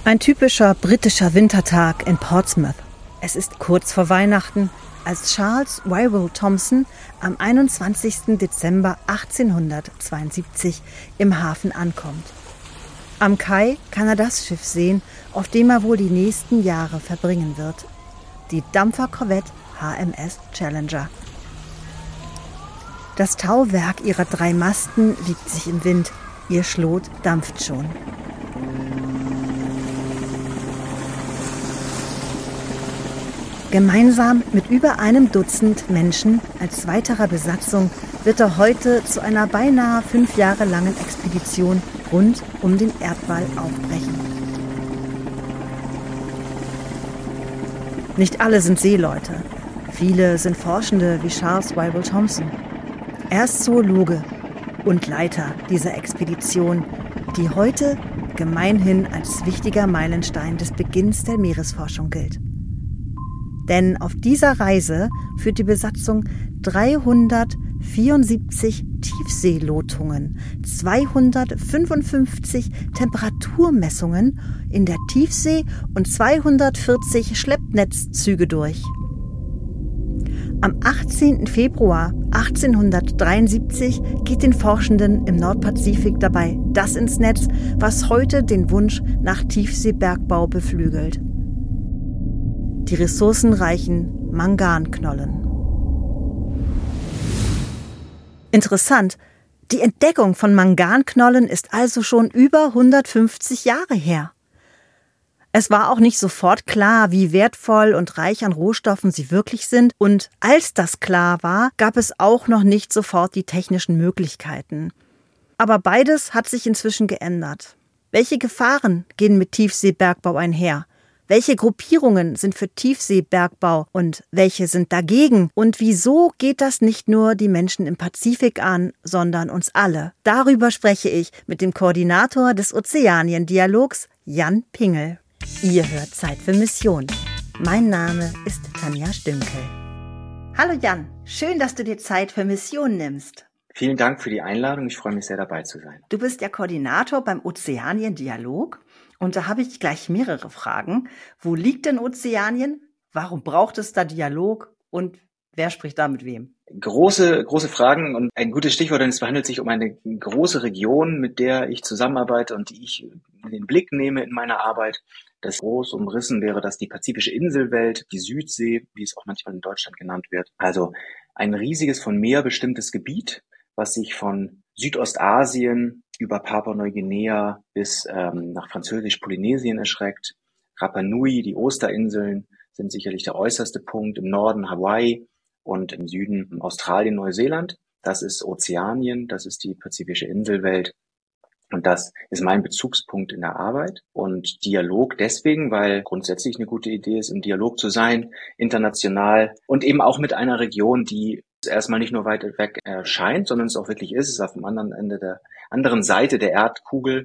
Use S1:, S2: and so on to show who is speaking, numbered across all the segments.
S1: Ein typischer britischer Wintertag in Portsmouth. Es ist kurz vor Weihnachten, als Charles Wyville Thomson am 21. Dezember 1872 im Hafen ankommt. Am Kai kann er das Schiff sehen, auf dem er wohl die nächsten Jahre verbringen wird. Die Dampferkorvette HMS Challenger. Das Tauwerk ihrer 3 Masten wiegt sich im Wind, ihr Schlot dampft schon. Gemeinsam mit über einem Dutzend Menschen als weiterer Besatzung wird er heute zu einer beinahe 5 Jahre langen Expedition rund um den Erdball aufbrechen. Nicht alle sind Seeleute. Viele sind Forschende wie Charles Wyville Thomson. Er ist Zoologe und Leiter dieser Expedition, die heute gemeinhin als wichtiger Meilenstein des Beginns der Meeresforschung gilt. Denn auf dieser Reise führt die Besatzung 374 Tiefseelotungen, 255 Temperaturmessungen in der Tiefsee und 240 Schleppnetzzüge durch. Am 18. Februar 1873 geht den Forschenden im Nordpazifik dabei das ins Netz, was heute den Wunsch nach Tiefseebergbau beflügelt. Die ressourcenreichen Manganknollen. Interessant, die Entdeckung von Manganknollen ist also schon über 150 Jahre her. Es war auch nicht sofort klar, wie wertvoll und reich an Rohstoffen sie wirklich sind, und als das klar war, gab es auch noch nicht sofort die technischen Möglichkeiten. Aber beides hat sich inzwischen geändert. Welche Gefahren gehen mit Tiefseebergbau einher? Welche Gruppierungen sind für Tiefseebergbau und welche sind dagegen? Und wieso geht das nicht nur die Menschen im Pazifik an, sondern uns alle? Darüber spreche ich mit dem Koordinator des Ozeanien-Dialogs, Jan Pingel. Ihr hört Zeit für Mission. Mein Name ist Tanja Stünkel. Hallo Jan, schön, dass du dir Zeit für Mission nimmst.
S2: Vielen Dank für die Einladung, ich freue mich sehr, dabei zu sein.
S1: Du bist ja Koordinator beim Ozeanien-Dialog. Und da habe ich gleich mehrere Fragen. Wo liegt denn Ozeanien? Warum braucht es da Dialog? Und wer spricht da mit wem?
S2: Große Fragen und ein gutes Stichwort, denn es handelt sich um eine große Region, mit der ich zusammenarbeite und die ich in den Blick nehme in meiner Arbeit. Das groß umrissen wäre das die pazifische Inselwelt, die Südsee, wie es auch manchmal in Deutschland genannt wird. Also ein riesiges von Meer bestimmtes Gebiet, was sich von Südostasien über Papua-Neuguinea bis nach Französisch-Polynesien erstreckt. Rapa Nui, die Osterinseln, sind sicherlich der äußerste Punkt. Im Norden Hawaii und im Süden Australien, Neuseeland. Das ist Ozeanien, das ist die pazifische Inselwelt. Und das ist mein Bezugspunkt in der Arbeit. Und Dialog deswegen, weil grundsätzlich eine gute Idee ist, im Dialog zu sein, international und eben auch mit einer Region, die erstmal nicht nur weit weg erscheint, sondern es auch wirklich ist. Es ist auf dem anderen Seite der Erdkugel.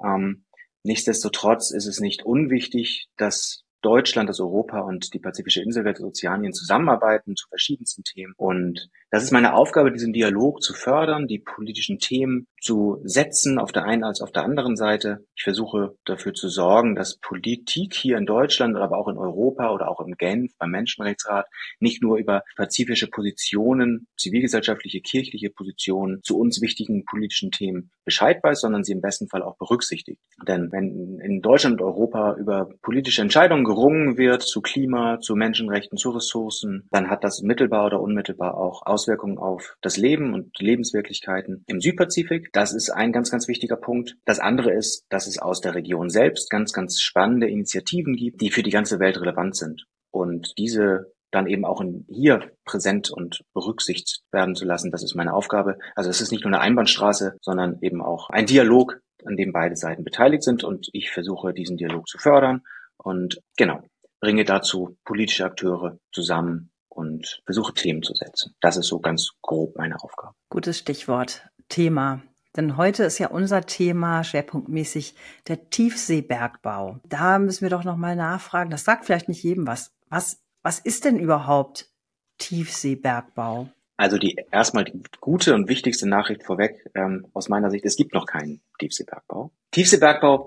S2: Nichtsdestotrotz ist es nicht unwichtig, dass Deutschland, das Europa und die pazifische Inselwelt, das Ozeanien zusammenarbeiten zu verschiedensten Themen. Und das ist meine Aufgabe, diesen Dialog zu fördern, die politischen Themen zu setzen, auf der einen als auf der anderen Seite. Ich versuche dafür zu sorgen, dass Politik hier in Deutschland, aber auch in Europa oder auch in Genf beim Menschenrechtsrat nicht nur über pazifische Positionen, zivilgesellschaftliche, kirchliche Positionen zu uns wichtigen politischen Themen Bescheid weiß, sondern sie im besten Fall auch berücksichtigt. Denn wenn in Deutschland und Europa über politische Entscheidungen gerungen wird zu Klima, zu Menschenrechten, zu Ressourcen, dann hat das mittelbar oder unmittelbar auch Auswirkungen auf das Leben und die Lebenswirklichkeiten im Südpazifik. Das ist ein ganz, ganz wichtiger Punkt. Das andere ist, dass es aus der Region selbst ganz, ganz spannende Initiativen gibt, die für die ganze Welt relevant sind. Und diese dann eben auch hier präsent und berücksichtigt werden zu lassen, das ist meine Aufgabe. Also es ist nicht nur eine Einbahnstraße, sondern eben auch ein Dialog, an dem beide Seiten beteiligt sind. Und ich versuche, diesen Dialog zu fördern und bringe dazu politische Akteure zusammen und versuche Themen zu setzen. Das ist so ganz grob meine Aufgabe.
S1: Gutes Stichwort, Thema. Denn heute ist ja unser Thema schwerpunktmäßig der Tiefseebergbau. Da müssen wir doch nochmal nachfragen. Das sagt vielleicht nicht jedem was. Was ist denn überhaupt Tiefseebergbau?
S2: Also erstmal die gute und wichtigste Nachricht vorweg aus meiner Sicht, es gibt noch keinen Tiefseebergbau. Tiefseebergbau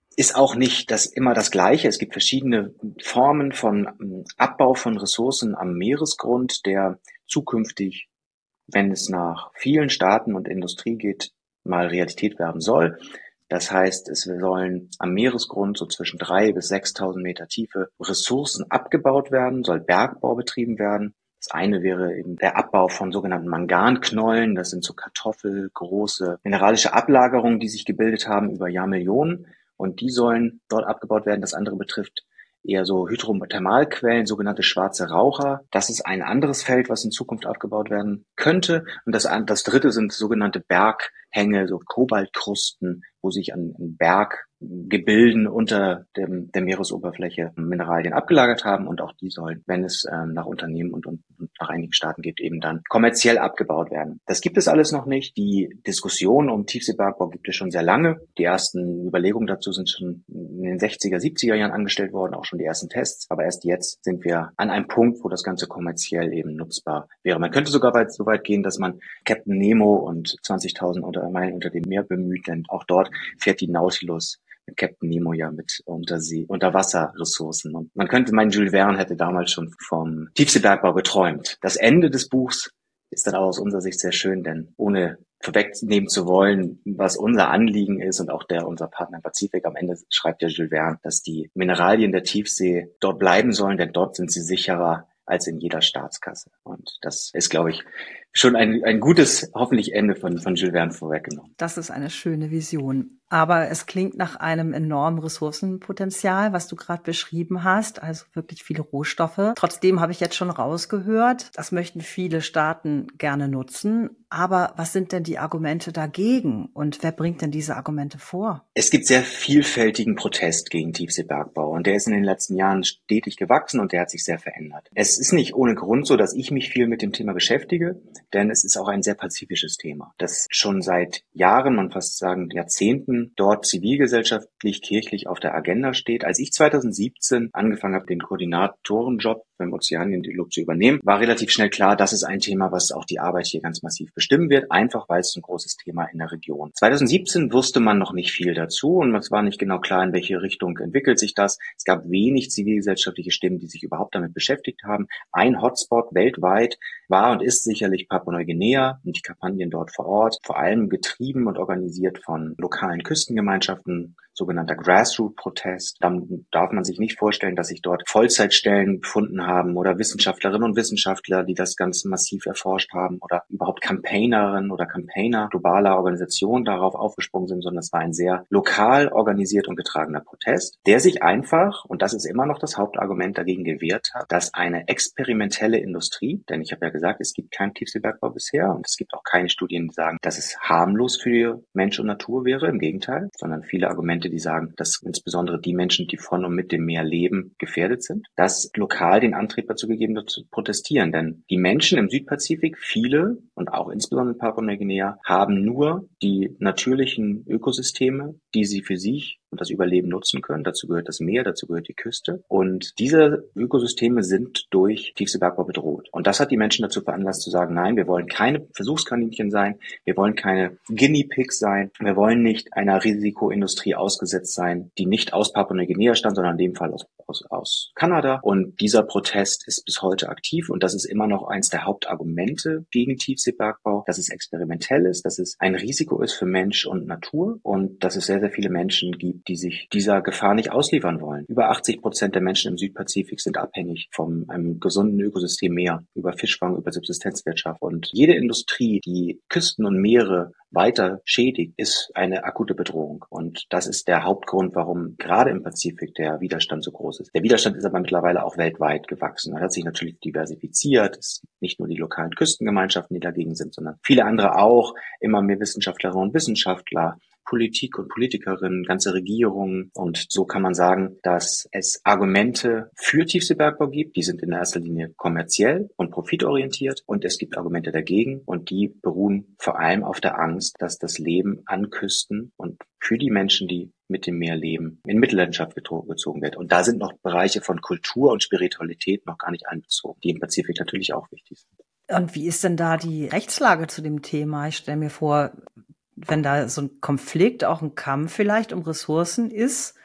S2: ist auch nicht immer das Gleiche. Es gibt verschiedene Formen von Abbau von Ressourcen am Meeresgrund, der zukünftig, wenn es nach vielen Staaten und Industrie geht, mal Realität werden soll. Das heißt, es sollen am Meeresgrund so zwischen 3.000 bis 6.000 Meter Tiefe Ressourcen abgebaut werden, soll Bergbau betrieben werden. Das eine wäre eben der Abbau von sogenannten Manganknollen. Das sind so kartoffelgroße mineralische Ablagerungen, die sich gebildet haben über Jahrmillionen. Und die sollen dort abgebaut werden. Das andere betrifft eher so Hydrothermalquellen, sogenannte schwarze Raucher. Das ist ein anderes Feld, was in Zukunft abgebaut werden könnte. Und das dritte sind sogenannte Berghänge, so Kobaltkrusten, wo sich an Berggebilden unter der Meeresoberfläche Mineralien abgelagert haben. Und auch die sollen, wenn es nach Unternehmen und nach einigen Staaten geht, eben dann kommerziell abgebaut werden. Das gibt es alles noch nicht. Die Diskussion um Tiefseebergbau gibt es schon sehr lange. Die ersten Überlegungen dazu sind schon in den 60er, 70er Jahren angestellt worden, auch schon die ersten Tests. Aber erst jetzt sind wir an einem Punkt, wo das Ganze kommerziell eben nutzbar wäre. Man könnte sogar so weit gehen, dass man Captain Nemo und 20.000 Meilen unter dem Meer bemüht, denn auch dort fährt die Nautilus mit Captain Nemo ja mit Unterwasserressourcen. Und man könnte meinen, Jules Verne hätte damals schon vom Tiefseebergbau geträumt. Das Ende des Buchs ist dann auch aus unserer Sicht sehr schön, denn ohne vorwegnehmen zu wollen, was unser Anliegen ist und auch unser Partner im Pazifik, am Ende schreibt ja Jules Verne, dass die Mineralien der Tiefsee dort bleiben sollen, denn dort sind sie sicherer als in jeder Staatskasse. Und das ist, glaube ich, schon ein gutes, hoffentlich Ende von Jules Verne vorweggenommen.
S1: Das ist eine schöne Vision. Aber es klingt nach einem enormen Ressourcenpotenzial, was du gerade beschrieben hast, also wirklich viele Rohstoffe. Trotzdem habe ich jetzt schon rausgehört, das möchten viele Staaten gerne nutzen. Aber was sind denn die Argumente dagegen und wer bringt denn diese Argumente vor?
S2: Es gibt sehr vielfältigen Protest gegen Tiefseebergbau und der ist in den letzten Jahren stetig gewachsen und der hat sich sehr verändert. Es ist nicht ohne Grund so, dass ich mich viel mit dem Thema beschäftige, denn es ist auch ein sehr pazifisches Thema, das schon seit Jahren, man fast sagen Jahrzehnten, dort zivilgesellschaftlich, kirchlich auf der Agenda steht. Als ich 2017 angefangen habe, den Koordinatorenjob beim Ozeaniendialog zu übernehmen, war relativ schnell klar, das ist ein Thema, was auch die Arbeit hier ganz massiv bestimmen wird, einfach weil es ein großes Thema in der Region. 2017 wusste man noch nicht viel dazu und es war nicht genau klar, in welche Richtung entwickelt sich das. Es gab wenig zivilgesellschaftliche Stimmen, die sich überhaupt damit beschäftigt haben. Ein Hotspot weltweit war und ist sicherlich Papua-Neuguinea und die Kampagnen dort vor Ort, vor allem getrieben und organisiert von lokalen Küstengemeinschaften, sogenannter Grassroot-Protest. Dann darf man sich nicht vorstellen, dass sich dort Vollzeitstellen befunden haben oder Wissenschaftlerinnen und Wissenschaftler, die das Ganze massiv erforscht haben oder überhaupt Campaignerinnen oder Campaigner globaler Organisationen darauf aufgesprungen sind, sondern es war ein sehr lokal organisiert und getragener Protest, der sich einfach, und das ist immer noch das Hauptargument dagegen gewehrt hat, dass eine experimentelle Industrie, denn ich habe ja gesagt, es gibt keinen Tiefseebergbau bisher und es gibt auch keine Studien, die sagen, dass es harmlos für Mensch und Natur wäre, im Gegenteil, sondern viele Argumente, die sagen, dass insbesondere die Menschen, die von und mit dem Meer leben, gefährdet sind, dass lokal den Antrieb dazu gegeben wird, zu protestieren. Denn die Menschen im Südpazifik, viele und auch insbesondere in Papua-Neuguinea, haben nur die natürlichen Ökosysteme, die sie für sich und das Überleben nutzen können. Dazu gehört das Meer, dazu gehört die Küste. Und diese Ökosysteme sind durch Tiefseebergbau bedroht. Und das hat die Menschen dazu veranlasst zu sagen, nein, wir wollen keine Versuchskaninchen sein, wir wollen keine Guinea Pigs sein, wir wollen nicht einer Risikoindustrie ausgesetzt sein, die nicht aus Papua-Neuguinea stammt, sondern in dem Fall aus Kanada. Und dieser Protest ist bis heute aktiv und das ist immer noch eins der Hauptargumente gegen Tiefseebergbau, dass es experimentell ist, dass es ein Risiko ist für Mensch und Natur und dass es sehr, sehr viele Menschen gibt, die sich dieser Gefahr nicht ausliefern wollen. Über 80% der Menschen im Südpazifik sind abhängig von einem gesunden Ökosystem Meer, über Fischfang, über Subsistenzwirtschaft. Und jede Industrie, die Küsten und Meere weiter schädigt, ist eine akute Bedrohung. Und das ist der Hauptgrund, warum gerade im Pazifik der Widerstand so groß ist. Der Widerstand ist aber mittlerweile auch weltweit gewachsen. Er hat sich natürlich diversifiziert. Es sind nicht nur die lokalen Küstengemeinschaften, die dagegen sind, sondern viele andere auch. Immer mehr Wissenschaftlerinnen und Wissenschaftler, Politik und Politikerinnen, ganze Regierungen. Und so kann man sagen, dass es Argumente für Tiefseebergbau gibt. Die sind in erster Linie kommerziell und profitorientiert. Und es gibt Argumente dagegen. Und die beruhen vor allem auf der Angst, dass das Leben an Küsten und für die Menschen, die mit dem Meer leben, in Mitleidenschaft gezogen wird. Und da sind noch Bereiche von Kultur und Spiritualität noch gar nicht einbezogen, die im Pazifik natürlich auch wichtig sind.
S1: Und wie ist denn da die Rechtslage zu dem Thema? Ich stelle mir vor, wenn da so ein Konflikt, auch ein Kampf vielleicht um Ressourcen ist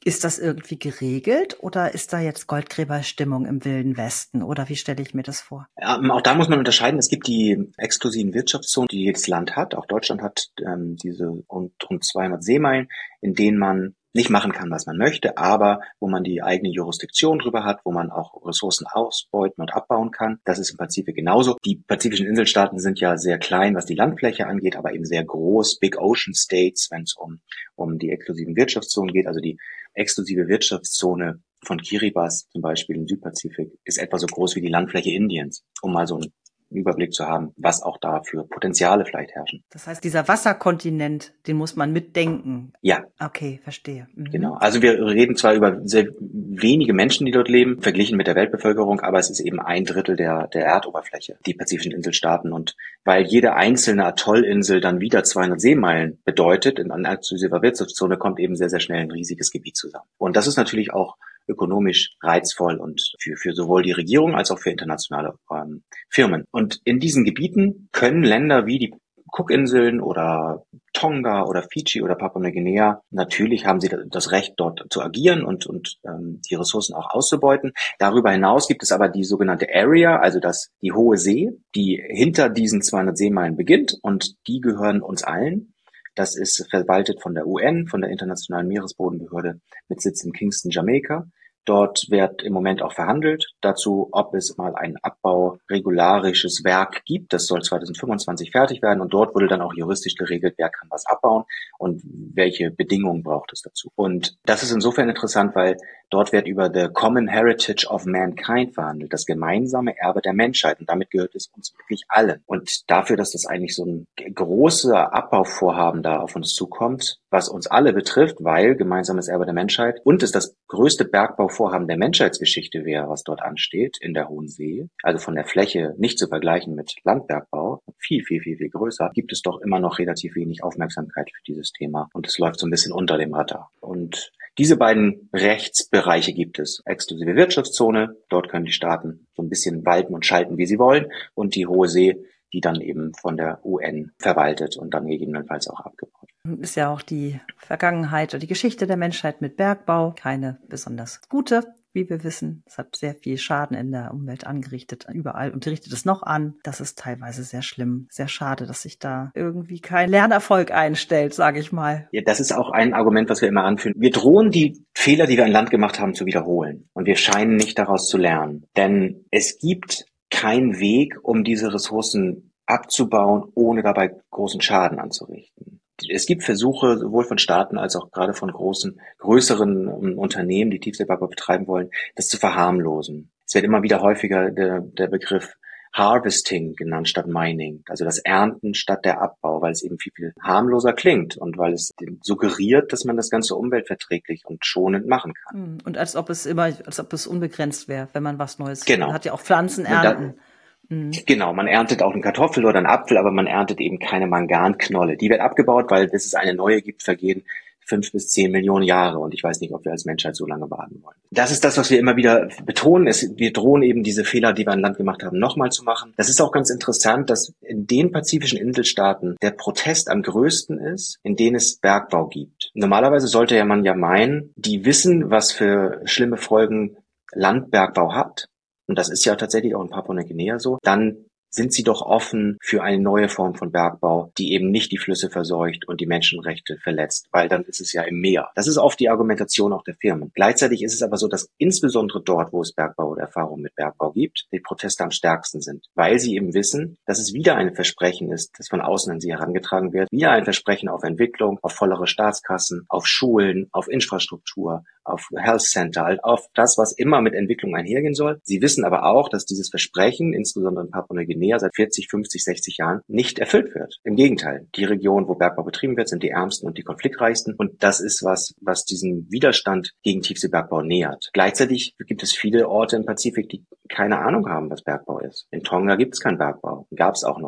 S1: Ist das irgendwie geregelt oder ist da jetzt Goldgräberstimmung im Wilden Westen oder wie stelle ich mir das vor?
S2: Auch da muss man unterscheiden. Es gibt die exklusiven Wirtschaftszonen, die jedes Land hat. Auch Deutschland hat diese rund 200 Seemeilen, in denen man nicht machen kann, was man möchte, aber wo man die eigene Jurisdiktion drüber hat, wo man auch Ressourcen ausbeuten und abbauen kann. Das ist im Pazifik genauso. Die pazifischen Inselstaaten sind ja sehr klein, was die Landfläche angeht, aber eben sehr groß, Big Ocean States, wenn es um die exklusiven Wirtschaftszonen geht. Also die exklusive Wirtschaftszone von Kiribati zum Beispiel im Südpazifik ist etwa so groß wie die Landfläche Indiens, um mal so einen Überblick zu haben, was auch da für Potenziale vielleicht herrschen.
S1: Das heißt, dieser Wasserkontinent, den muss man mitdenken.
S2: Ja.
S1: Okay, verstehe. Mhm.
S2: Genau. Also wir reden zwar über sehr wenige Menschen, die dort leben, verglichen mit der Weltbevölkerung, aber es ist eben 1/3 der Erdoberfläche, die pazifischen Inselstaaten. Und weil jede einzelne Atollinsel dann wieder 200 Seemeilen bedeutet, in einer exklusiver Wirtschaftszone kommt eben sehr, sehr schnell ein riesiges Gebiet zusammen. Und das ist natürlich auch ökonomisch reizvoll und für sowohl die Regierung als auch für internationale Firmen. Und in diesen Gebieten können Länder wie die Cookinseln oder Tonga oder Fidschi oder Papua-Neuguinea, natürlich haben sie das Recht, dort zu agieren und die Ressourcen auch auszubeuten. Darüber hinaus gibt es aber die sogenannte Area, also die Hohe See, die hinter diesen 200 Seemeilen beginnt und die gehören uns allen. Das ist verwaltet von der UN, von der Internationalen Meeresbodenbehörde mit Sitz in Kingston, Jamaika. Dort wird im Moment auch verhandelt dazu, ob es mal ein abbauregularisches Werk gibt. Das soll 2025 fertig werden und dort wurde dann auch juristisch geregelt, wer kann was abbauen und welche Bedingungen braucht es dazu. Und das ist insofern interessant, weil dort wird über the Common Heritage of Mankind verhandelt, das gemeinsame Erbe der Menschheit. Und damit gehört es uns wirklich allen. Und dafür, dass das eigentlich so ein großer Abbauvorhaben da auf uns zukommt, was uns alle betrifft, weil gemeinsames Erbe der Menschheit und es das größte Bergbauvorhaben der Menschheitsgeschichte wäre, was dort ansteht in der Hohen See, also von der Fläche nicht zu vergleichen mit Landbergbau, viel, viel, viel, viel größer, gibt es doch immer noch relativ wenig Aufmerksamkeit für dieses Thema und es läuft so ein bisschen unter dem Radar. Und diese beiden Rechtsbereiche gibt es. Exklusive Wirtschaftszone, dort können die Staaten so ein bisschen walten und schalten, wie sie wollen, und die Hohe See, die dann eben von der UN verwaltet und dann gegebenenfalls auch abgebaut.
S1: Ist ja auch die Vergangenheit oder die Geschichte der Menschheit mit Bergbau keine besonders gute, wie wir wissen. Es hat sehr viel Schaden in der Umwelt angerichtet, überall, und richtet es noch an. Das ist teilweise sehr schlimm, sehr schade, dass sich da irgendwie kein Lernerfolg einstellt, sage ich mal.
S2: Ja, das ist auch ein Argument, was wir immer anführen. Wir drohen, die Fehler, die wir an Land gemacht haben, zu wiederholen. Und wir scheinen nicht daraus zu lernen. Denn es gibt keinen Weg, um diese Ressourcen abzubauen, ohne dabei großen Schaden anzurichten. Es gibt Versuche, sowohl von Staaten als auch gerade von größeren Unternehmen, die Tiefseebergbau betreiben wollen, das zu verharmlosen. Es wird immer wieder häufiger der Begriff Harvesting genannt statt Mining, also das Ernten statt der Abbau, weil es eben viel, viel harmloser klingt und weil es suggeriert, dass man das Ganze umweltverträglich und schonend machen kann.
S1: Und als ob es unbegrenzt wäre, wenn man was Neues.
S2: Genau.
S1: Man hat ja auch Pflanzen ernten.
S2: Genau, man erntet auch einen Kartoffel oder einen Apfel, aber man erntet eben keine Manganknolle. Die wird abgebaut, weil bis es eine neue gibt, vergehen 5 bis 10 Millionen Jahre und ich weiß nicht, ob wir als Menschheit so lange warten wollen. Das ist das, was wir immer wieder betonen. Wir drohen eben diese Fehler, die wir an Land gemacht haben, nochmal zu machen. Das ist auch ganz interessant, dass in den pazifischen Inselstaaten der Protest am größten ist, in denen es Bergbau gibt. Normalerweise sollte man ja meinen, die wissen, was für schlimme Folgen Landbergbau hat. Und das ist ja tatsächlich auch in Papua-Neuguinea so, dann sind sie doch offen für eine neue Form von Bergbau, die eben nicht die Flüsse verseucht und die Menschenrechte verletzt, weil dann ist es ja im Meer. Das ist oft die Argumentation auch der Firmen. Gleichzeitig ist es aber so, dass insbesondere dort, wo es Bergbau oder Erfahrung mit Bergbau gibt, die Proteste am stärksten sind, weil sie eben wissen, dass es wieder ein Versprechen ist, das von außen an sie herangetragen wird, wieder ein Versprechen auf Entwicklung, auf vollere Staatskassen, auf Schulen, auf Infrastruktur, auf Health Center, auf das, was immer mit Entwicklung einhergehen soll. Sie wissen aber auch, dass dieses Versprechen, insbesondere in Papua-Neuguinea, seit 40, 50, 60 Jahren nicht erfüllt wird. Im Gegenteil. Die Region, wo Bergbau betrieben wird, sind die ärmsten und die konfliktreichsten. Und das ist was diesen Widerstand gegen Tiefseebergbau nähert. Gleichzeitig gibt es viele Orte im Pazifik, die keine Ahnung haben, was Bergbau ist. In Tonga gibt es keinen Bergbau. Gab es auch noch nie.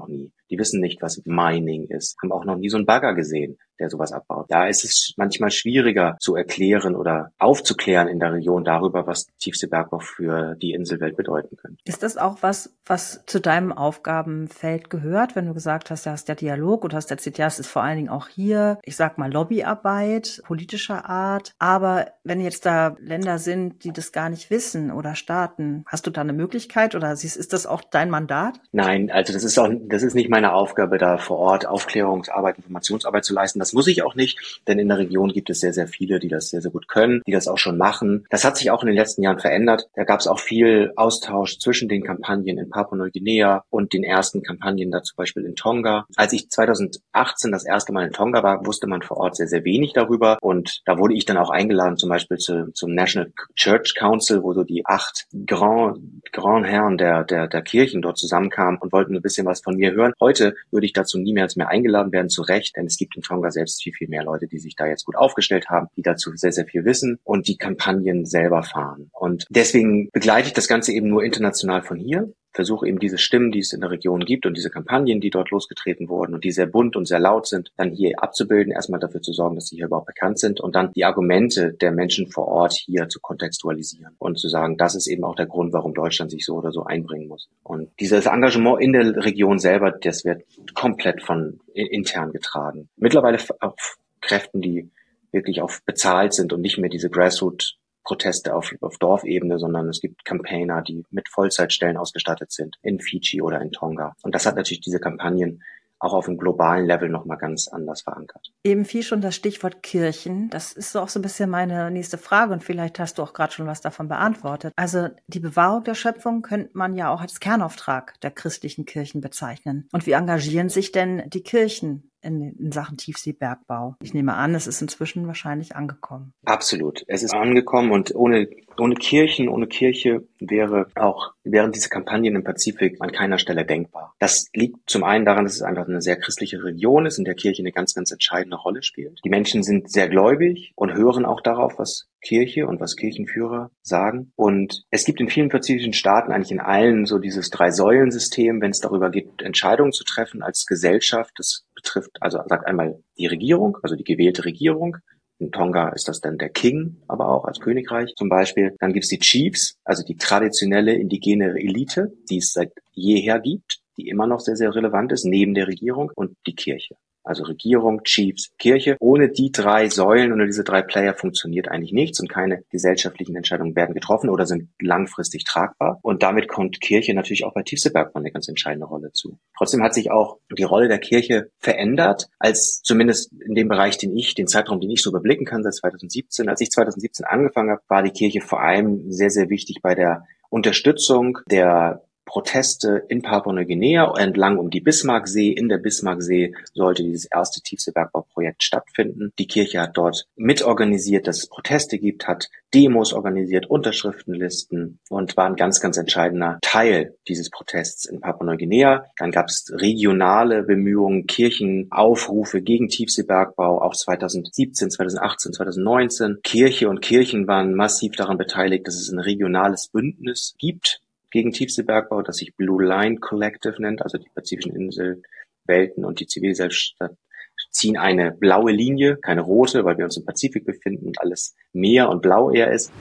S2: Die wissen nicht, was Mining ist, haben auch noch nie so einen Bagger gesehen, der sowas abbaut. Da ist es manchmal schwieriger zu erklären oder aufzuklären in der Region darüber, was Tiefseebergbau für die Inselwelt bedeuten könnte.
S1: Ist das auch was zu deinem Aufgabenfeld gehört, wenn du gesagt hast, du hast der Dialog und hast erzählt, ja, es ist vor allen Dingen auch hier, ich sag mal, Lobbyarbeit politischer Art. Aber wenn jetzt da Länder sind, die das gar nicht wissen oder Staaten, hast du da eine Möglichkeit oder ist das auch dein Mandat?
S2: Nein, also das ist nicht meine Aufgabe, da vor Ort Aufklärungsarbeit, Informationsarbeit zu leisten. Das muss ich auch nicht, denn in der Region gibt es sehr, sehr viele, die das sehr, sehr gut können, die das auch schon machen. Das hat sich auch in den letzten Jahren verändert. Da gab es auch viel Austausch zwischen den Kampagnen in Papua-Neuguinea und den ersten Kampagnen da zum Beispiel in Tonga. Als ich 2018 das erste Mal in Tonga war, wusste man vor Ort sehr, sehr wenig darüber und da wurde ich dann auch eingeladen, zum Beispiel zum National Church Council, wo so die 8 Grand Herren der Kirchen dort zusammenkamen und wollten ein bisschen was von mir hören. Heute würde ich dazu niemals mehr eingeladen werden, zu Recht, denn es gibt in Tonga selbst viel, viel mehr Leute, die sich da jetzt gut aufgestellt haben, die dazu sehr, sehr viel wissen und die Kampagnen selber fahren. Und deswegen begleite ich das Ganze eben nur international von hier, versuche eben diese Stimmen, die es in der Region gibt und diese Kampagnen, die dort losgetreten wurden und die sehr bunt und sehr laut sind, dann hier abzubilden, erstmal dafür zu sorgen, dass sie hier überhaupt bekannt sind und dann die Argumente der Menschen vor Ort hier zu kontextualisieren und zu sagen, das ist eben auch der Grund, warum Deutschland sich so oder so einbringen muss. Und dieses Engagement in der Region selber, das wird komplett von intern getragen. Mittlerweile auf Kräften, die wirklich auch bezahlt sind und nicht mehr diese Grassroot-Proteste auf Dorfebene, sondern es gibt Campaigner, die mit Vollzeitstellen ausgestattet sind in Fidschi oder in Tonga. Und das hat natürlich diese Kampagnen auch auf einem globalen Level nochmal ganz anders verankert.
S1: Eben fiel schon das Stichwort Kirchen. Das ist auch so ein bisschen meine nächste Frage und vielleicht hast du auch gerade schon was davon beantwortet. Also die Bewahrung der Schöpfung könnte man ja auch als Kernauftrag der christlichen Kirchen bezeichnen. Und wie engagieren sich denn die Kirchen in Sachen Tiefseebergbau? Ich nehme an, es ist inzwischen wahrscheinlich angekommen.
S2: Absolut. Es ist angekommen und ohne Kirche wären diese Kampagnen im Pazifik an keiner Stelle denkbar. Das liegt zum einen daran, dass es einfach eine sehr christliche Region ist, in der Kirche eine ganz, ganz entscheidende Rolle spielt. Die Menschen sind sehr gläubig und hören auch darauf, was Kirche und was Kirchenführer sagen. Und es gibt in vielen pazifischen Staaten, eigentlich in allen, so dieses 3-Säulen-System, wenn es darüber geht, Entscheidungen zu treffen als Gesellschaft. Das betrifft, also sagt einmal die Regierung, also die gewählte Regierung. In Tonga ist das dann der King, aber auch als Königreich zum Beispiel. Dann gibt es die Chiefs, also die traditionelle indigene Elite, die es seit jeher gibt, die immer noch sehr, sehr relevant ist, neben der Regierung, und die Kirche. Also Regierung, Chiefs, Kirche. Ohne die 3 Säulen, ohne diese 3 Player funktioniert eigentlich nichts und keine gesellschaftlichen Entscheidungen werden getroffen oder sind langfristig tragbar. Und damit kommt Kirche natürlich auch bei Tiefseebergbau eine ganz entscheidende Rolle zu. Trotzdem hat sich auch die Rolle der Kirche verändert, als zumindest in dem Bereich, den Zeitraum, den ich so überblicken kann, seit 2017. Als ich 2017 angefangen habe, war die Kirche vor allem sehr, sehr wichtig bei der Unterstützung der Proteste in Papua-Neuguinea entlang um die Bismarcksee. In der Bismarcksee sollte dieses erste Tiefseebergbauprojekt stattfinden. Die Kirche hat dort mitorganisiert, dass es Proteste gibt, hat Demos organisiert, Unterschriftenlisten und war ein ganz, ganz entscheidender Teil dieses Protests in Papua-Neuguinea. Dann gab es regionale Bemühungen, Kirchenaufrufe gegen Tiefseebergbau, auch 2017, 2018, 2019. Kirche und Kirchen waren massiv daran beteiligt, dass es ein regionales Bündnis gibt gegen Tiefseebergbau, das sich Blue Line Collective nennt, also die pazifischen Inselwelten und die Zivilgesellschaft ziehen eine blaue Linie, keine rote, weil wir uns im Pazifik befinden und alles Meer und blau eher ist.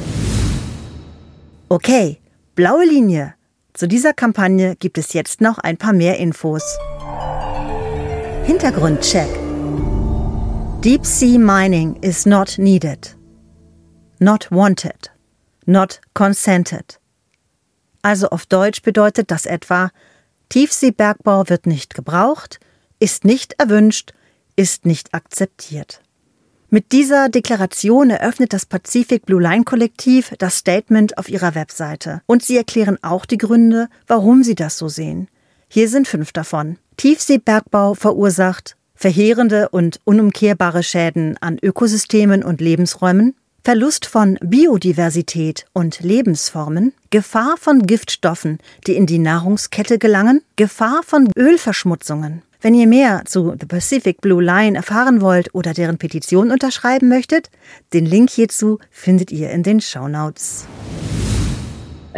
S1: Okay, blaue Linie. Zu dieser Kampagne gibt es jetzt noch ein paar mehr Infos. Hintergrundcheck. Deep Sea Mining is not needed. Not wanted. Not consented. Also auf Deutsch bedeutet das etwa, Tiefseebergbau wird nicht gebraucht, ist nicht erwünscht, ist nicht akzeptiert. Mit dieser Deklaration eröffnet das Pacific Blue Line Kollektiv das Statement auf ihrer Webseite. Und sie erklären auch die Gründe, warum sie das so sehen. Hier sind 5 davon. Tiefseebergbau verursacht verheerende und unumkehrbare Schäden an Ökosystemen und Lebensräumen, Verlust von Biodiversität und Lebensformen, Gefahr von Giftstoffen, die in die Nahrungskette gelangen, Gefahr von Ölverschmutzungen. Wenn ihr mehr zu The Pacific Blue Line erfahren wollt oder deren Petition unterschreiben möchtet, den Link hierzu findet ihr in den Shownotes.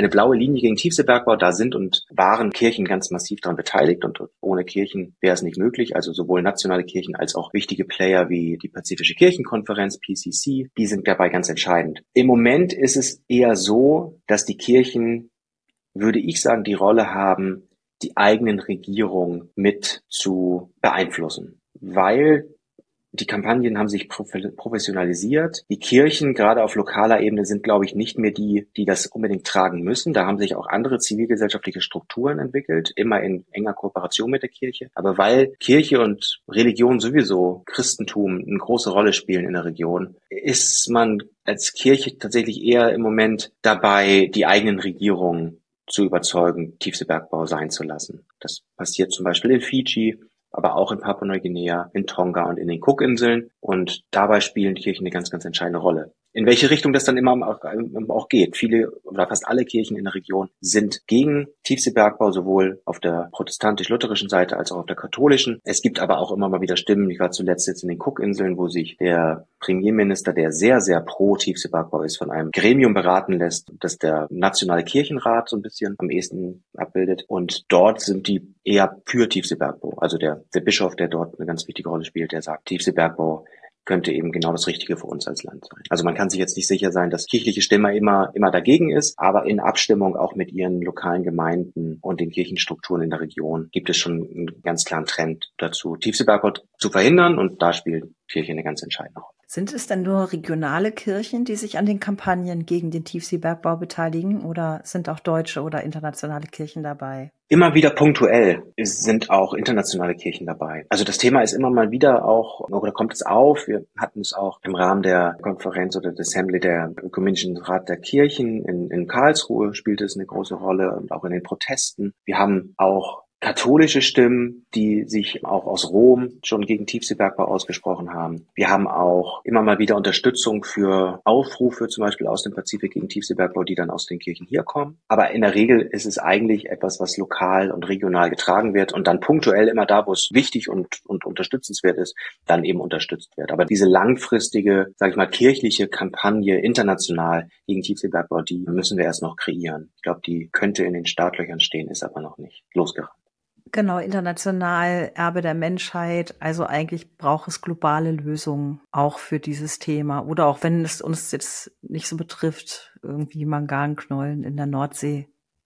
S2: eine blaue Linie gegen Tiefseebergbau. Da sind und waren Kirchen ganz massiv daran beteiligt und ohne Kirchen wäre es nicht möglich. Also sowohl nationale Kirchen als auch wichtige Player wie die Pazifische Kirchenkonferenz, PCC, die sind dabei ganz entscheidend. Im Moment ist es eher so, dass die Kirchen, würde ich sagen, die Rolle haben, die eigenen Regierungen mit zu beeinflussen, weil die Kampagnen haben sich professionalisiert. Die Kirchen, gerade auf lokaler Ebene, sind, glaube ich, nicht mehr die das unbedingt tragen müssen. Da haben sich auch andere zivilgesellschaftliche Strukturen entwickelt, immer in enger Kooperation mit der Kirche. Aber weil Kirche und Religion sowieso, Christentum, eine große Rolle spielen in der Region, ist man als Kirche tatsächlich eher im Moment dabei, die eigenen Regierungen zu überzeugen, Tiefseebergbau sein zu lassen. Das passiert zum Beispiel in Fidschi, aber auch in Papua-Neuguinea, in Tonga und in den Cookinseln. Und dabei spielen die Kirchen eine ganz, ganz entscheidende Rolle. In welche Richtung das dann immer auch geht. Viele oder fast alle Kirchen in der Region sind gegen Tiefseebergbau, sowohl auf der protestantisch-lutherischen Seite als auch auf der katholischen. Es gibt aber auch immer mal wieder Stimmen, ich war zuletzt jetzt in den Cookinseln, wo sich der Premierminister, der sehr, sehr pro Tiefseebergbau ist, von einem Gremium beraten lässt, das der Nationale Kirchenrat so ein bisschen am ehesten abbildet. Und dort sind die eher für Tiefseebergbau. Also der Bischof, der dort eine ganz wichtige Rolle spielt, der sagt, Tiefseebergbau könnte eben genau das Richtige für uns als Land sein. Also man kann sich jetzt nicht sicher sein, dass kirchliche Stimme immer dagegen ist, aber in Abstimmung auch mit ihren lokalen Gemeinden und den Kirchenstrukturen in der Region gibt es schon einen ganz klaren Trend dazu, Tiefseebergbau zu verhindern, und da spielt Kirche eine ganz entscheidende Rolle.
S1: Sind es denn nur regionale Kirchen, die sich an den Kampagnen gegen den Tiefseebergbau beteiligen, oder sind auch deutsche oder internationale Kirchen dabei?
S2: Immer wieder punktuell sind auch internationale Kirchen dabei. Also das Thema ist immer mal wieder auch, oder kommt es auf, wir hatten es auch im Rahmen der Konferenz oder der Assembly der Ökumenischen Rat der Kirchen in Karlsruhe spielte es eine große Rolle, und auch in den Protesten. Wir haben auch katholische Stimmen, die sich auch aus Rom schon gegen Tiefseebergbau ausgesprochen haben. Wir haben auch immer mal wieder Unterstützung für Aufrufe, zum Beispiel aus dem Pazifik gegen Tiefseebergbau, die dann aus den Kirchen hier kommen. Aber in der Regel ist es eigentlich etwas, was lokal und regional getragen wird und dann punktuell immer da, wo es wichtig und unterstützenswert ist, dann eben unterstützt wird. Aber diese langfristige, sage ich mal, kirchliche Kampagne international gegen Tiefseebergbau, die müssen wir erst noch kreieren. Ich glaube, die könnte in den Startlöchern stehen, ist aber noch nicht losgerannt.
S1: Genau, international Erbe der Menschheit. Also eigentlich braucht es globale Lösungen auch für dieses Thema. Oder auch wenn es uns jetzt nicht so betrifft, irgendwie Manganknollen in der Nordsee.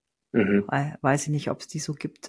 S1: Weiß ich nicht, ob es die so gibt.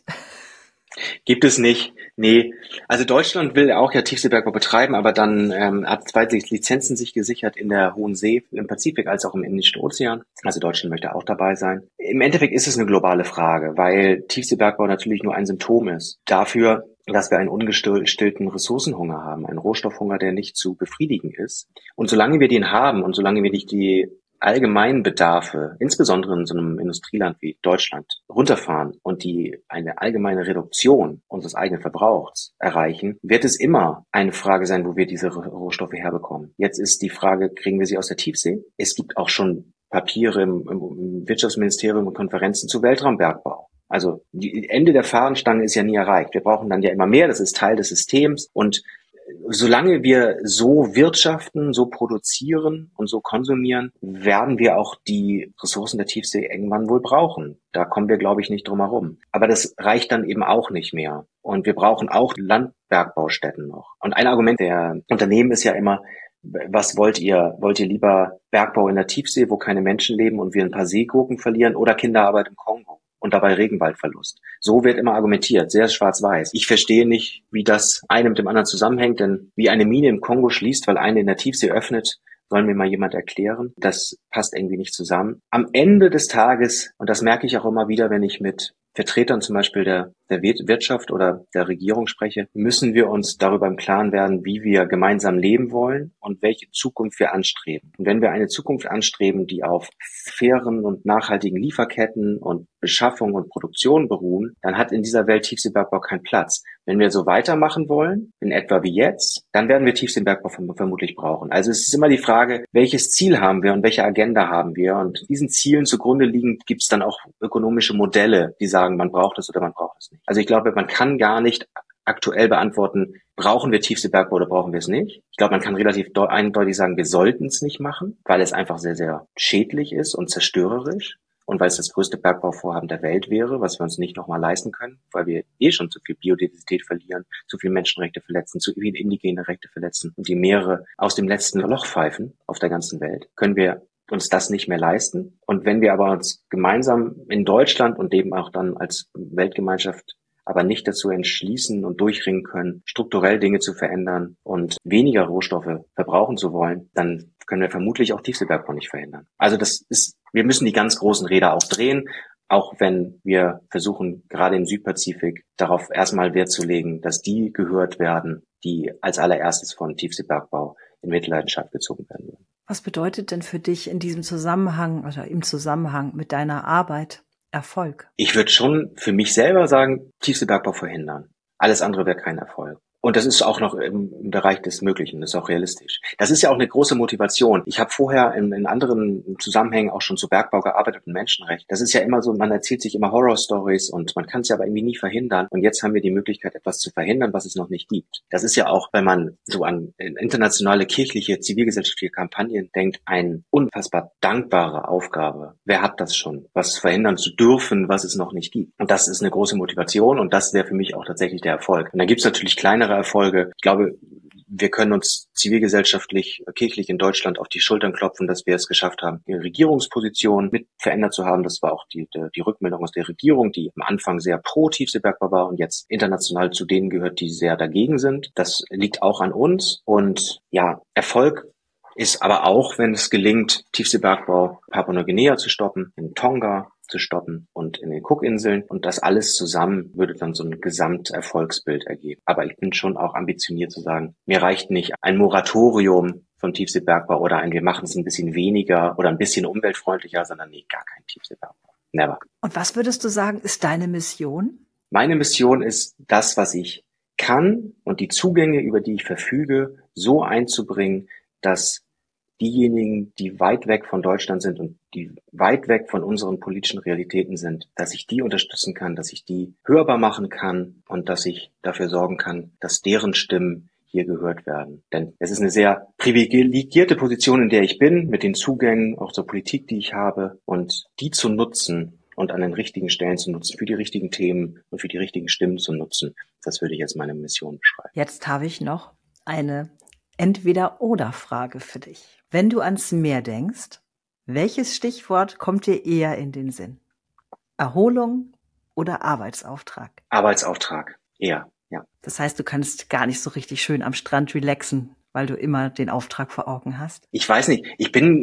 S2: Gibt es nicht. Nee. Also Deutschland will auch ja Tiefseebergbau betreiben, aber dann hat 2 Lizenzen sich gesichert in der Hohen See, im Pazifik als auch im Indischen Ozean. Also Deutschland möchte auch dabei sein. Im Endeffekt ist es eine globale Frage, weil Tiefseebergbau natürlich nur ein Symptom ist dafür, dass wir einen ungestillten Ressourcenhunger haben, einen Rohstoffhunger, der nicht zu befriedigen ist. Und solange wir den haben und solange wir nicht die allgemeinen Bedarfe, insbesondere in so einem Industrieland wie Deutschland, runterfahren und die eine allgemeine Reduktion unseres eigenen Verbrauchs erreichen, wird es immer eine Frage sein, wo wir diese Rohstoffe herbekommen. Jetzt ist die Frage, kriegen wir sie aus der Tiefsee? Es gibt auch schon Papiere im Wirtschaftsministerium und Konferenzen zu Weltraumbergbau. Also die Ende der Fahnenstange ist ja nie erreicht. Wir brauchen dann ja immer mehr, das ist Teil des Systems, und solange wir so wirtschaften, so produzieren und so konsumieren, werden wir auch die Ressourcen der Tiefsee irgendwann wohl brauchen. Da kommen wir, glaube ich, nicht drum herum. Aber das reicht dann eben auch nicht mehr. Und wir brauchen auch Landbergbaustätten noch. Und ein Argument der Unternehmen ist ja immer, was wollt ihr? Wollt ihr lieber Bergbau in der Tiefsee, wo keine Menschen leben und wir ein paar Seegurken verlieren, oder Kinderarbeit im Kongo und dabei Regenwaldverlust? So wird immer argumentiert, sehr schwarz-weiß. Ich verstehe nicht, wie das eine mit dem anderen zusammenhängt, denn wie eine Mine im Kongo schließt, weil eine in der Tiefsee öffnet, soll mir mal jemand erklären. Das passt irgendwie nicht zusammen. Am Ende des Tages, und das merke ich auch immer wieder, wenn ich mit Vertretern zum Beispiel der Wirtschaft oder der Regierung spreche, müssen wir uns darüber im Klaren werden, wie wir gemeinsam leben wollen und welche Zukunft wir anstreben. Und wenn wir eine Zukunft anstreben, die auf fairen und nachhaltigen Lieferketten und Beschaffung und Produktion beruhen, dann hat in dieser Welt Tiefseebergbau keinen Platz. Wenn wir so weitermachen wollen, in etwa wie jetzt, dann werden wir Tiefseebergbau vermutlich brauchen. Also es ist immer die Frage, welches Ziel haben wir und welche Agenda haben wir? Und diesen Zielen zugrunde liegend gibt es dann auch ökonomische Modelle, die sagen, man braucht es oder man braucht es nicht. Also ich glaube, man kann gar nicht aktuell beantworten, brauchen wir Tiefseebergbau oder brauchen wir es nicht. Ich glaube, man kann relativ eindeutig sagen, wir sollten es nicht machen, weil es einfach sehr, sehr schädlich ist und zerstörerisch. und weil es das größte Bergbauvorhaben der Welt wäre, was wir uns nicht nochmal leisten können, weil wir schon zu viel Biodiversität verlieren, zu viel Menschenrechte verletzen, zu viel indigene Rechte verletzen und die Meere aus dem letzten Loch pfeifen auf der ganzen Welt, können wir uns das nicht mehr leisten. Und wenn wir aber uns gemeinsam in Deutschland und eben auch dann als Weltgemeinschaft aber nicht dazu entschließen und durchringen können, strukturell Dinge zu verändern und weniger Rohstoffe verbrauchen zu wollen, dann können wir vermutlich auch Tiefseebergbau nicht verhindern. Also wir müssen die ganz großen Räder auch drehen, auch wenn wir versuchen, gerade im Südpazifik darauf erstmal Wert zu legen, dass die gehört werden, die als allererstes von Tiefseebergbau in Mitleidenschaft gezogen werden würden.
S1: Was bedeutet denn für dich in diesem Zusammenhang oder im Zusammenhang mit deiner Arbeit Erfolg?
S2: Ich würde schon für mich selber sagen, Tiefseebergbau verhindern. Alles andere wäre kein Erfolg. Und das ist auch noch im Bereich des Möglichen, das ist auch realistisch. Das ist ja auch eine große Motivation. Ich habe vorher in anderen Zusammenhängen auch schon zu Bergbau gearbeitet und Menschenrecht. Das ist ja immer so, man erzählt sich immer Horror-Stories und man kann es ja aber irgendwie nie verhindern. Und jetzt haben wir die Möglichkeit, etwas zu verhindern, was es noch nicht gibt. Das ist ja auch, wenn man so an internationale kirchliche, zivilgesellschaftliche Kampagnen denkt, eine unfassbar dankbare Aufgabe. Wer hat das schon, was verhindern zu dürfen, was es noch nicht gibt? Und das ist eine große Motivation und das wäre für mich auch tatsächlich der Erfolg. Und dann gibt es natürlich kleinere Erfolge. Ich glaube, wir können uns zivilgesellschaftlich, kirchlich in Deutschland auf die Schultern klopfen, dass wir es geschafft haben, die Regierungsposition mit verändert zu haben. Das war auch die Rückmeldung aus der Regierung, die am Anfang sehr pro Tiefseebergbau war und jetzt international zu denen gehört, die sehr dagegen sind. Das liegt auch an uns. Und ja, Erfolg ist aber auch, wenn es gelingt, Tiefseebergbau Papua-Neuguinea zu stoppen, in Tonga zu stoppen und in den Cookinseln. Und das alles zusammen würde dann so ein Gesamterfolgsbild ergeben. Aber ich bin schon auch ambitioniert zu sagen, mir reicht nicht ein Moratorium von Tiefseebergbau oder wir machen es ein bisschen weniger oder ein bisschen umweltfreundlicher, sondern nee, gar kein Tiefseebergbau. Never.
S1: Und was würdest du sagen, ist deine Mission?
S2: Meine Mission ist, das, was ich kann und die Zugänge, über die ich verfüge, so einzubringen, dass diejenigen, die weit weg von Deutschland sind und die weit weg von unseren politischen Realitäten sind, dass ich die unterstützen kann, dass ich die hörbar machen kann und dass ich dafür sorgen kann, dass deren Stimmen hier gehört werden. Denn es ist eine sehr privilegierte Position, in der ich bin, mit den Zugängen auch zur Politik, die ich habe, und die zu nutzen und an den richtigen Stellen zu nutzen, für die richtigen Themen und für die richtigen Stimmen zu nutzen. Das würde ich als meine Mission beschreiben.
S1: Jetzt habe ich noch eine Entweder-oder-Frage für dich. Wenn du ans Meer denkst, welches Stichwort kommt dir eher in den Sinn? Erholung oder Arbeitsauftrag?
S2: Arbeitsauftrag, eher, ja.
S1: Das heißt, du kannst gar nicht so richtig schön am Strand relaxen, weil du immer den Auftrag vor Augen hast?
S2: Ich weiß nicht, ich bin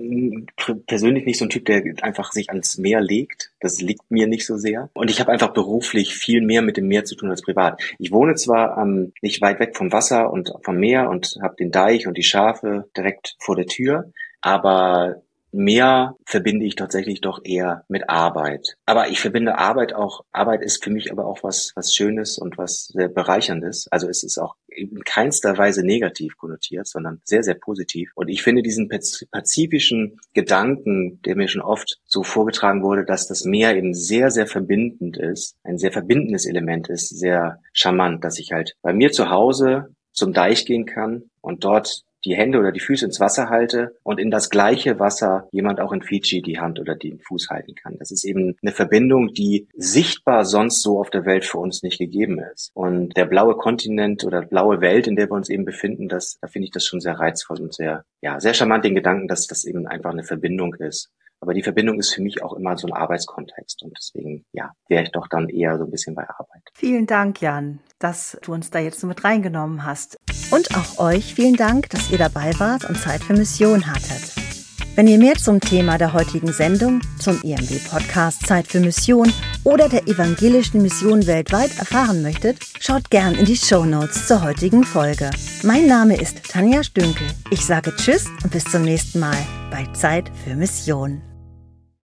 S2: persönlich nicht so ein Typ, der einfach sich ans Meer legt. Das liegt mir nicht so sehr. Und ich habe einfach beruflich viel mehr mit dem Meer zu tun als privat. Ich wohne zwar nicht weit weg vom Wasser und vom Meer und habe den Deich und die Schafe direkt vor der Tür, aber Meer verbinde ich tatsächlich doch eher mit Arbeit. Aber ich verbinde Arbeit ist für mich aber auch was Schönes und was sehr Bereicherndes. Also es ist auch in keinster Weise negativ konnotiert, sondern sehr, sehr positiv. Und ich finde diesen pazifischen Gedanken, der mir schon oft so vorgetragen wurde, dass das Meer eben sehr, sehr verbindend ist, ein sehr verbindendes Element ist, sehr charmant, dass ich halt bei mir zu Hause zum Deich gehen kann und dort die Hände oder die Füße ins Wasser halte und in das gleiche Wasser jemand auch in Fidschi die Hand oder den Fuß halten kann. Das ist eben eine Verbindung, die sichtbar sonst so auf der Welt für uns nicht gegeben ist. Und der blaue Kontinent oder blaue Welt, in der wir uns eben befinden, da finde ich das schon sehr reizvoll und sehr charmant, den Gedanken, dass das eben einfach eine Verbindung ist. Aber die Verbindung ist für mich auch immer so ein Arbeitskontext und deswegen, wäre ich doch dann eher so ein bisschen bei Arbeit.
S1: Vielen Dank, Jan, dass du uns da jetzt so mit reingenommen hast. Und auch euch vielen Dank, dass ihr dabei wart und Zeit für Mission hattet. Wenn ihr mehr zum Thema der heutigen Sendung, zum EMW-Podcast Zeit für Mission oder der evangelischen Mission weltweit erfahren möchtet, schaut gern in die Shownotes zur heutigen Folge. Mein Name ist Tanja Stünkel. Ich sage Tschüss und bis zum nächsten Mal bei Zeit für Mission.